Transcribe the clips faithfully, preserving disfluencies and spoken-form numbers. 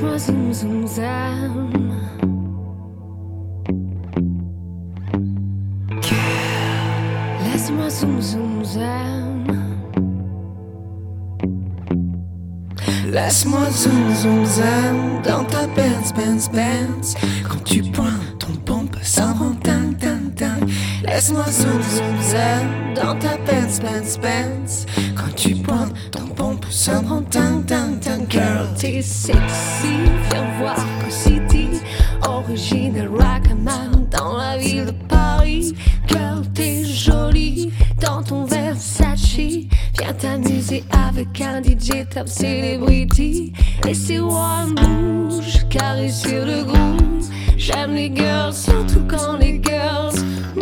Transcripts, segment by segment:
Laisse-moi zoom zoom zam. Laisse-moi zoom zoom zam. Laisse-moi zoom zoom zam dans ta Benz Benz Benz. Quand tu pointes ton pompe, ça me rend dingue dingue dingue. Laisse-moi zoom zoom zam dans ta Benz Benz Benz. Quand tu pointes ton pompe, ça me rend dingue dingue dingue. Girl, T'es sexy, viens voir Go City. Original Rackaman dans la ville de Paris. Girl, t'es jolie dans ton Versace. Viens t'amuser avec un D J top celebrity. Laissez-moi bouge, carré sur le groove. J'aime les girls, surtout quand les girls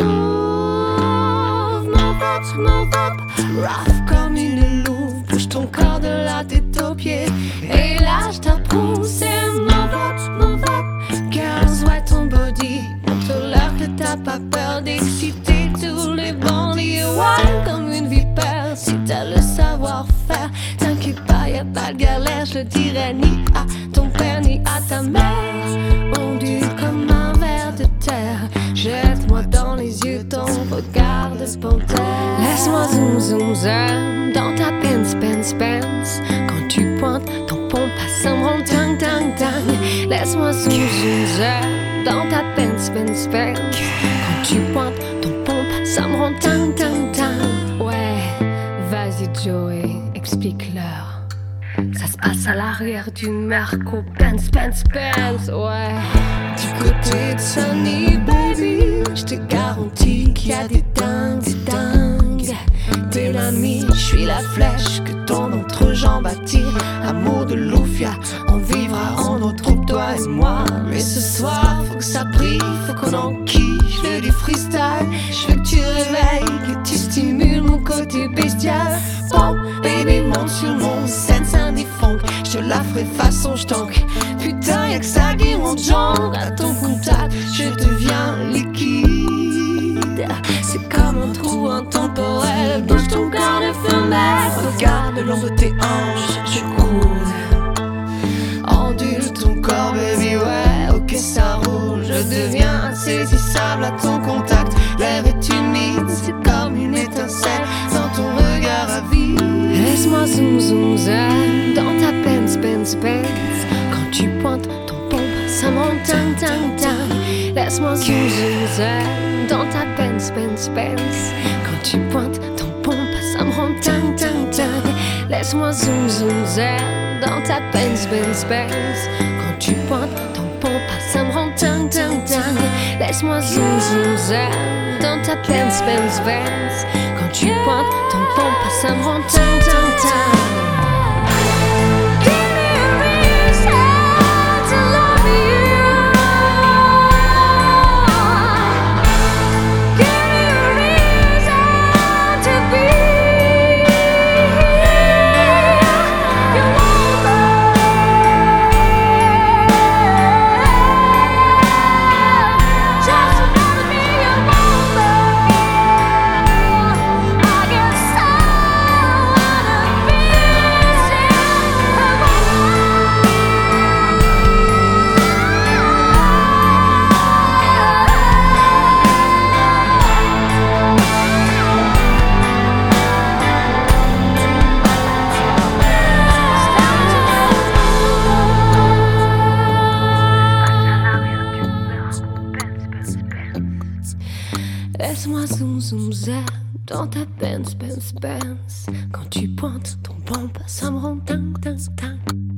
move, move up, move up. Rough comme une louve, bouge ton corps de la tête aux pieds. Et là je t'approuve, c'est move up, move up. Girls, ouais ton body, montre-leur que t'as pas peur d'exciter tous les bandits. Ouais, comme une vipère, si t'as le savoir-faire, t'inquiète pas, y'a pas de galère, je le dirai ni à ton père ni à ta mère. Ondule comme un ver de terre, jette-moi dans les yeux ton regard de panthère. Laisse-moi zoom zoom zam dans ta Benz Benz Benz. Quand tu pointes ton pompe, ça me rend dingue dingue dingue. Laisse-moi zoom zoom zam dans ta Benz Benz Benz. Quand tu pointes ton pompe, ça me rend dingue dingue dingue. Ouais, vas-y Joey, explique-leur. Ça se passe à l'arrière d'une Merco Benz Benz Benz. Ouais, du côté de Sunny Baby, je te garantis qu'il y a des dingues, des dingues. T'es l'ami, je suis la flèche que ton entrejambe attire. Amour de Loufia, on vivra en notre groupe, toi et moi. Mais ce soir, faut que ça brille, faut qu'on en kiffe. Je veux du freestyle, je veux que tu réveilles, que tu stimules mon côté bestial. Bon, baby, monte sur mon scène, c'est un funk. Je te la ferai façon j'tank. Putain, y'a que ça qui monte genre. À ton contact, je deviens liquide. C'est comme un trou intemporel, bouge ton corps de femelle. regarde le long de tes hanches, je coule. Ondule ton corps, baby, ouais, ok, ça roule. Je deviens insaisissable à ton contact. L'air est humide, c'est comme une étincelle dans ton regard à vie. Laisse-moi zoom zoom zam dans ta Benz Benz Benz. Quand tu pointes ton pompe, ça me rend dingue dingue dingue. Laisse-moi zoom zoom zam dans ta Benz Benz Benz. Quand tu pointes ton pompe, ça me rend dingue dingue dingue. Laisse-moi zoom zoom zam dans ta Benz Benz Benz. Quand tu pointes ton pompe, ça me rend dingue dingue dingue. Laisse-moi zoom zoom zam dans ta Benz Benz Benz. Quand tu pointes ton pompe, ça me rend dingue dingue dingue. Laisse-moi zoom zoom zam dans ta Benz Benz Benz. Quand tu pointes ton pompe, ça me rend dingue dingue dingue.